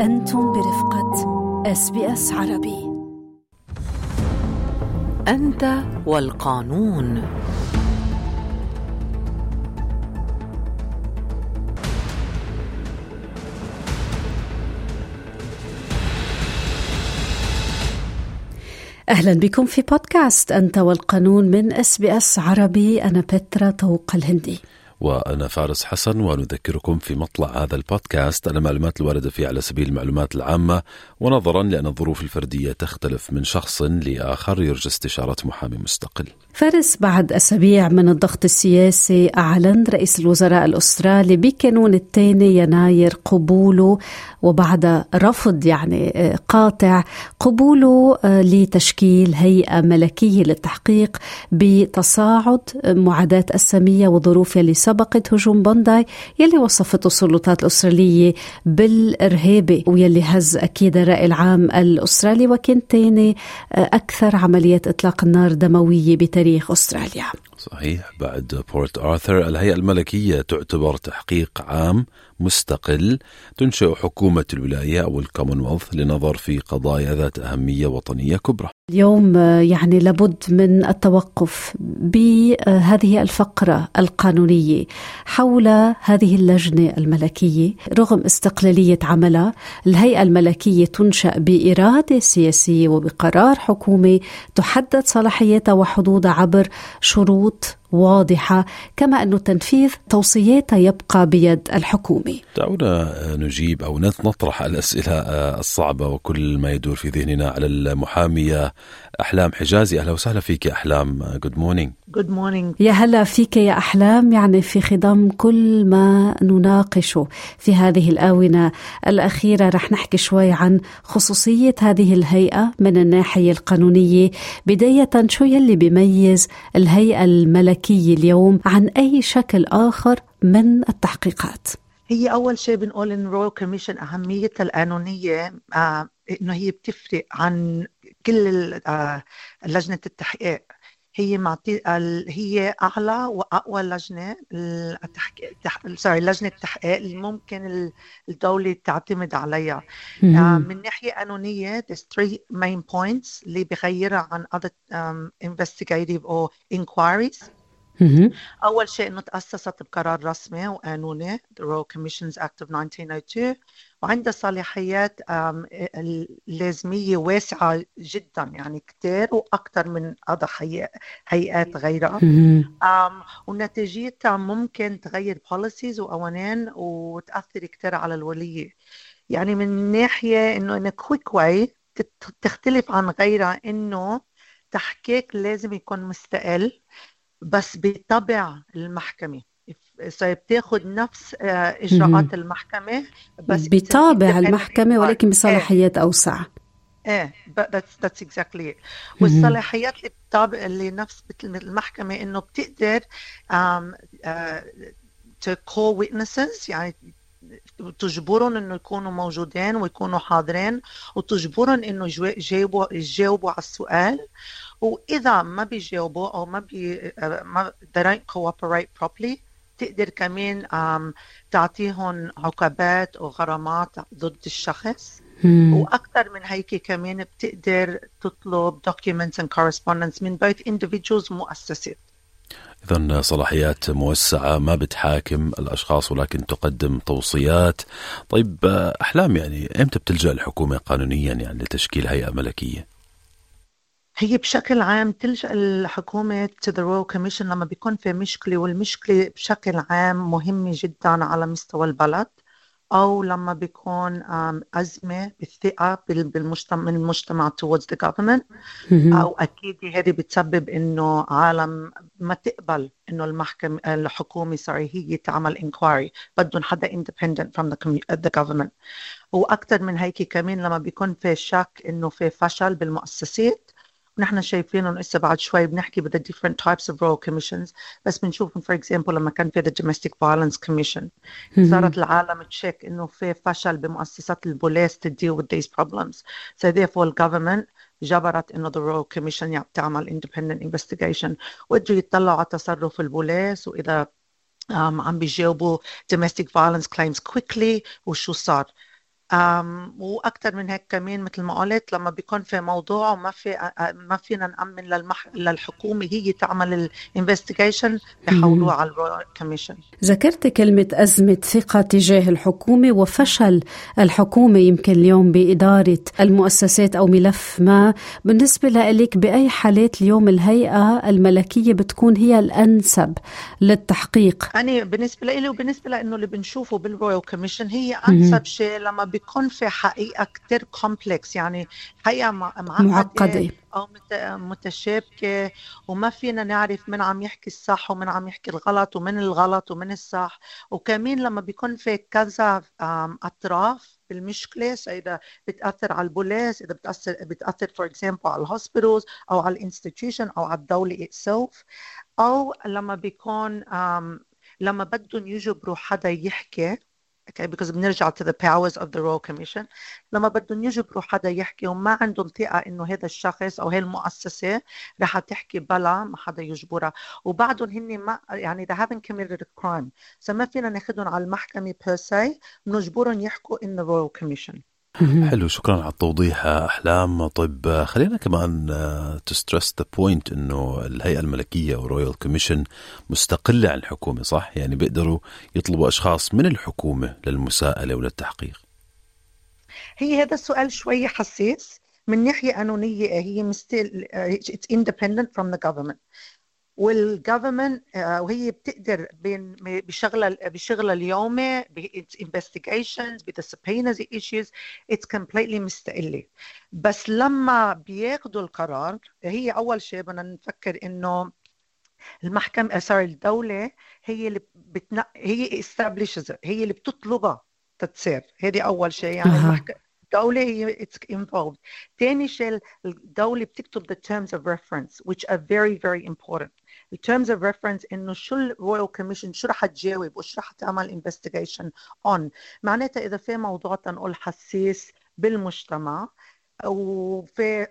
أنتم برفقة SBS عربي. أنت والقانون. أهلا بكم في بودكاست أنت والقانون من SBS عربي. أنا بترا طوق الهندي وأنا فارس حسن، ونذكركم في مطلع هذا البودكاست أن المعلومات الواردة فيه على سبيل المعلومات العامة، ونظرا لأن الظروف الفردية تختلف من شخص لآخر يرجى استشارة محامي مستقل. فارس، بعد أسابيع من الضغط السياسي أعلن رئيس الوزراء الأسترالي بكانون 2 يناير قبوله، وبعد رفض قاطع قبوله لتشكيل هيئة ملكية للتحقيق بتصاعد معاداة السامية وظروف يلي سبقت هجوم بونداي يلي وصفته السلطات الأسترالية بالإرهابي، ويلي هز أكيد الرأي العام الأسترالي، وكان تاني أكثر عمليات إطلاق النار دموية بتاريخ أستراليا. صحيح، بعد بورت آرثر الهيئة الملكية تعتبر تحقيق عام مستقل تنشئ حكومة الولاية أو الكومنولث لنظر في قضايا ذات أهمية وطنية كبرى. اليوم لابد من التوقف بهذه الفقرة القانونية حول هذه اللجنة الملكية. رغم استقلالية عملها، الهيئة الملكية تنشأ بإرادة سياسية وبقرار حكومي تحدد صلاحياتها وحدودها عبر شروط واضحة، كما أن تنفيذ توصياتها يبقى بيد الحكومة. دعونا نجيب أو نطرح الأسئلة الصعبة وكل ما يدور في ذهننا على المحامية أحلام حجازي. أهلا وسهلا فيك يا أحلام. Good morning. Good morning. يا هلا فيك يا أحلام. في خضم كل ما نناقشه في هذه الآونة الأخيرة رح نحكي شوي عن خصوصية هذه الهيئة من الناحية القانونية. بداية، شو يلي بيميز الهيئة الملكية اليوم عن أي شكل آخر من التحقيقات؟ هي أول شيء بنقول إن رويال كوميشن أهميتها القانونية إنه هي بتفرق عن كل لجنة التحقيق. هي أعلى وأقوى لجنة لجنة التحقيق اللي ممكن الدولة تعتمد عليها. من ناحية قانونية there's 3 main points اللي بيغيرها عن other investigative or inquiries. أول شيء إنه تأسست بقرار رسمي وقانوني the Royal Commissions Act of 1902، وعندها صلاحيات اللازمية واسعة جدا، كتير وأكثر من هيئات غيرها. ونتيجتها ممكن تغير policies وقوانين وتأثر كتير على الولية. من ناحية إنه quick way تختلف عن غيرها، إنه تحقيق لازم يكون مستقل بس بطبع المحكمة، بتاخد نفس إجراءات المحكمة بس بطابع المحكمة ولكن بصلاحيات أوسع. that's exactly it. والصلاحيات اللي بطابع اللي نفس المحكمة إنه بتقدر to call witnesses، تجبرهم إنه يكونوا موجودين ويكونوا حاضرين، وتجبرهم إنه يجاوبوا على السؤال، وإذا ما بيجاوبوا أو ما they don't cooperate properly تقدر كمان تعطيهم عقوبات أو غرامات ضد الشخص. وأكثر من هيك كمان بتقدر تطلب documents and correspondence من both individuals ومؤسسات. إذن صلاحيات موسعة، ما بتحاكم الأشخاص ولكن تقدم توصيات. طيب أحلام، إمتى بتلجأ الحكومة قانونيا لتشكيل هيئة ملكية؟ هي بشكل عام تلجأ الحكومة to the Royal Commission لما بيكون في مشكلة، والمشكلة بشكل عام مهمة جدا على مستوى البلد، أو لما بيكون أزمة بالثقة من المجتمع towards the government، أو أكيد هذه بتسبب إنه عالم ما تقبل إنه الحكومة هي تعمل inquiry، بدهم حدا independent from the government. وأكثر من هيك كمان لما بيكون في شك إنه في فشل بالمؤسسات، ونحن شايفين إنه إسا بعد شوي بنحكي the different types of royal commissions، بس بنشوف for example لما كان في the domestic violence commission صارت العالم تشيك إنه في فشل بمؤسسات البوليس to deal with these problems. So therefore the government جبرت إنه the royal commission تعمل independent investigation، وقدروا يطلعوا على تصرف البوليس وإذا عم بيجاوبوا domestic violence claims quickly وشو صار. وأكثر من هيك كمان مثل ما قلت لما بيكون في موضوع ما فينا نأمن للحكومة هي تعمل الانفستيجيشن بيحولوه على الرويال كوميشن. ذكرت كلمة أزمة ثقة تجاه الحكومة وفشل الحكومة يمكن اليوم بإدارة المؤسسات أو ملف ما. بالنسبة لك بأي حالات اليوم الهيئة الملكية بتكون هي الأنسب للتحقيق؟ أنا بالنسبة لي وبالنسبة لأنه اللي بنشوفه بالرويال كوميشن هي أنسب شيء لما بيكون في حقيقة كتير كومبلكس، يعني حقيقة معقدة أو متشابكة وما فينا نعرف من عم يحكي الصح ومن عم يحكي الغلط ومن الغلط ومن الصح. وكمان لما بيكون في كذا أطراف بالمشكلة، إذا بتأثر على البوليس، إذا بتأثر for example على الهوسبيتالز أو على الانستيتيوشن أو على الدولة itself، أو لما بيكون لما بدهم يجبروا حدا يحكي. Okay, because بنرجع to the powers of the Royal Commission. لما بدهم يجبروا حدا يحكي وما عندهم ثقة إنه هذا الشخص أو هي المؤسسة رح تحكي بلا ما حدا يجبرها، وبعدهم هن ما يعني they haven't committed a crime، فما فينا ناخدهم على المحكمة per se، بنجبرهم يحكوا in the Royal Commission. حلو، شكرا على التوضيح أحلام. طيب خلينا كمان to stress the point إنه الهيئة الملكية أو رويال كوميشن مستقلة عن الحكومة، صح؟ يعني بيقدروا يطلبوا أشخاص من الحكومة للمساءلة وللتحقيق. هي هذا السؤال شوي حساس من ناحية قانونية. هي it's independent from the government، والجوفرمنت وهي بتقدر بشغلها اليومي its investigations the subpoenas issues it's completely مستقلة. بس لما بياخدوا القرار هي أول شيء بدنا نفكر إنه المحكمة الدولة هي اللي هي establishes هي اللي بتطلبها تتصير. هذه أول شيء، يعني المحكمة الدولة هي it's involved. تاني شيء الدولة بتكتب the terms of reference which are very very important. the terms of reference إنه شو الرويال كوميشن شو رح تجاوب وشو رح تعمل investigation on. معناتها إذا في موضوع تنقول حساس بالمجتمع وفي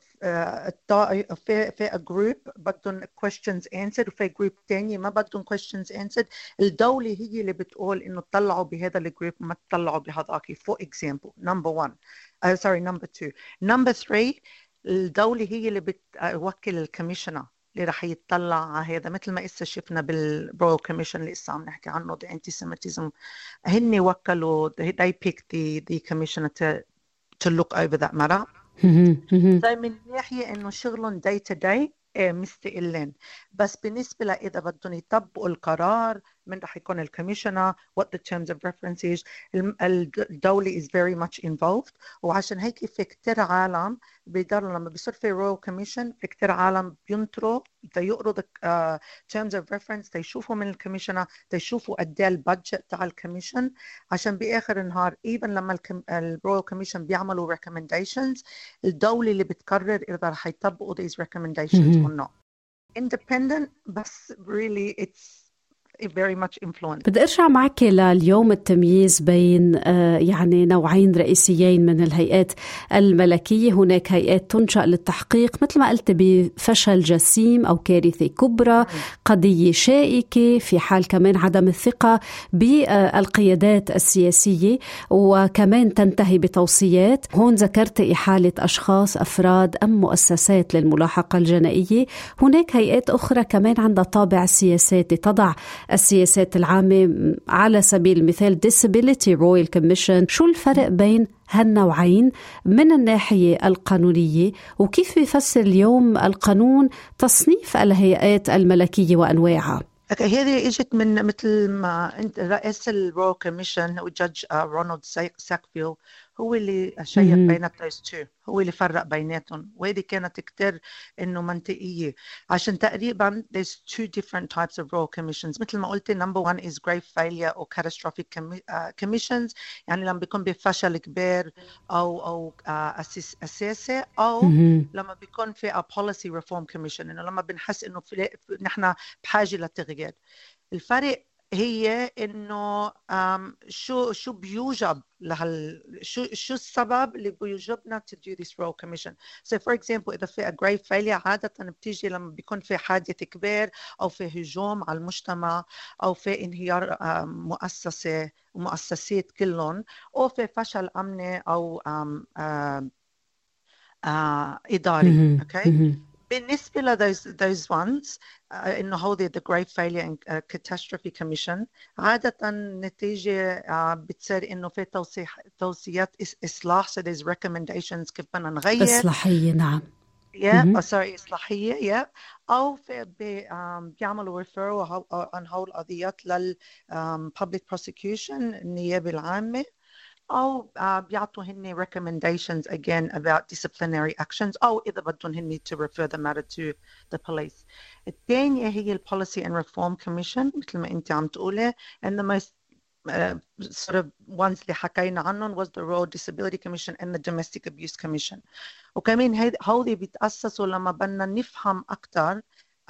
في a group بدهم questions answered وفي group تاني ما بدهم questions answered، الدولة هي اللي بتقول إنه تطلعوا بهذا الجروب ما تطلعوا بهذاك. for example number 1 number 2 number 3 الدولة هي اللي بتوكل الكميشنر اللي رح يتطلع على هذا، مثل ما إسا شفنا بالرويال كوميشن اللي إسا عم نحكي عنه the anti-Semitism. هن وكلوا they picked the commissioner to look over that matter. من ناحية إنه شغلهم day to day مستقلين، بس بالنسبة لإذا بدهم يطبقوا القرار من رح يكون الكميشنر what the terms of reference is الدولة is very much involved. وعشان هيك في كتير عالم بيقدروا لما بيصير في royal commission في كتير عالم بينطروا يقروا the terms of reference يشوفوا من الكميشنر يشوفوا قد ايه البادجت تاع الكميشن، عشان بآخر النهار even لما الرويال كوميشن بيعملوا recommendations الدولة اللي بتقرر إذا رح يطبقوا these recommendations or not. Independent بس really it's very much influenced. بدي أرجع معك لليوم التمييز بين يعني نوعين رئيسيين من الهيئات الملكية. هناك هيئات تنشأ للتحقيق مثل ما قلت بفشل جسيم أو كارثة كبرى، قضية شائكة، في حال كمان عدم الثقة بالقيادات السياسية، وكمان تنتهي بتوصيات. هون ذكرت إحالة أشخاص أفراد أم مؤسسات للملاحقة الجنائية. هناك هيئات أخرى كمان عندها طابع سياساتي تضع السياسات العامة، على سبيل المثال Disability Royal Commission. شو الفرق بين هالنوعين من الناحية القانونية، وكيف يفسر اليوم القانون تصنيف الهيئات الملكية وأنواعها؟ هذه اجت من مثل ما انت رئيس الرويال كوميشن وجادج رونالد ساكفيل هو اللي شيك بين two، هو اللي فرق بيناتهم، وهذه كانت كتير انه منطقيه عشان تقريبا there's two different types of royal commissions. مثل ما قلت number 1 is grave failure or catastrophic commissions، يعني لما بيكون بفشل كبير او اساسي، او لما بيكون في a policy reform commission، انه لما بنحس انه نحن بحاجه للتغيير. الفرق هي إنه شو بيوجب شو السبب اللي بيوجبنا to do this Royal Commission. So for example إذا في a grave failure عادة بتيجي لما بيكون في حادث كبير أو في هجوم على المجتمع أو في انهيار مؤسسة ومؤسسات كلهم أو في فشل أمني أو إداري. Okay. بالنسبة ل those ones إنه هودي the Grave Failure and Catastrophe Commission عادة نتيجة بتصير إنه في توصيات إصلاح. So there's recommendations كيف بدنا نغير إصلاحية. نعم. إصلاحية أو في بيعملوا referral عن هول القضيات لل public prosecution النيابة العامة أو بيعطوا هني recommendations again about disciplinary actions أو إذا بدهم هني to refer the matter to the police. الثانية هي Policy and Reform Commission مثل ما أنت عم تقولي, and the most sort of ones اللي حكينا عنهم was the Royal Disability Commission and the Domestic Abuse Commission. وكمان هودي بيتأسسوا لما بدنا نفهم أكتر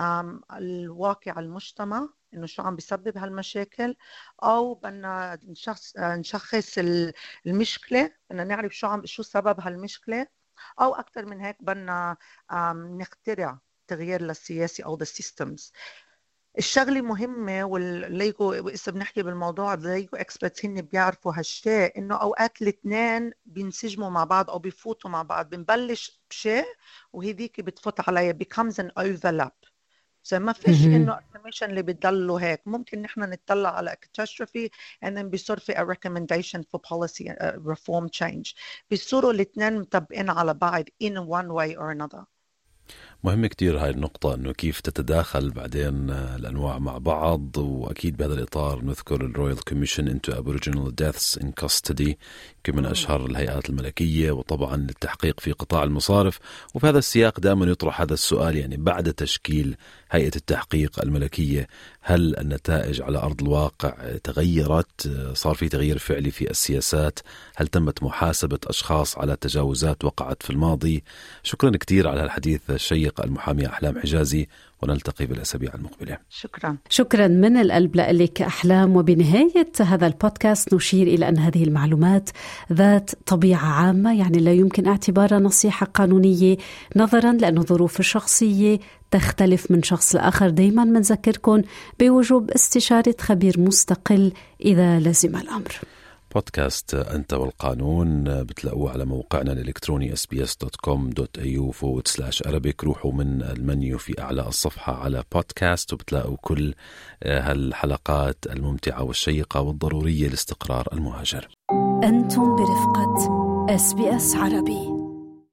الواقع المجتمع إنه شو عم بيسبب هالمشاكل أو بدنا نشخص المشكلة, بدنا نعرف شو سبب هالمشكلة أو أكتر من هيك بدنا نخترع تغيير للسياسي أو the systems. الشغلة مهمة والليجو إذا بنحكي بالموضوع الليجو experts هن بيعرفوا هالشيء إنه أوقات الاثنين بينسجموا مع بعض أو بيفوتوا مع بعض. بنبلش بشيء وهذيك بتفوت عليها becomes an overlap. ما فيش إنه commission اللي بتضلوا هيك. ممكن نحن نتطلع على catastrophe and then بيصير في a recommendation for policy reform change. بيصيروا الاثنين متابعين على بعض in one way or another. مهم كتير هاي النقطة أنه كيف تتداخل بعدين الأنواع مع بعض. وأكيد بهذا الإطار نذكر الرويال كوميشن into Aboriginal Deaths in Custody من أشهر الهيئات الملكية وطبعا للتحقيق في قطاع المصارف. وفي هذا السياق دائما يطرح هذا السؤال, يعني بعد تشكيل هيئة التحقيق الملكية هل النتائج على أرض الواقع تغيرت؟ صار في تغيير فعلي في السياسات؟ هل تمت محاسبة أشخاص على تجاوزات وقعت في الماضي؟ شكرا كتير على الحديث الشيق المحامية أحلام حجازي, ونلتقي بالأسابيع المقبلة. شكرا من القلب لك أحلام. وبنهاية هذا البودكاست نشير إلى أن هذه المعلومات ذات طبيعة عامة, يعني لا يمكن اعتبارها نصيحة قانونية نظرا لأن الظروف الشخصية تختلف من شخص لآخر. دايما منذكركم بوجوب استشارة خبير مستقل إذا لزم الأمر. بودكاست أنت والقانون بتلاقوه على موقعنا الإلكتروني sbs.com.au/Arabic. روحوا من المنيو في أعلى الصفحة على بودكاست وبتلاقوا كل هالحلقات الممتعة والشيقة والضرورية لاستقرار المهاجر. أنتم برفقة SBS عربي.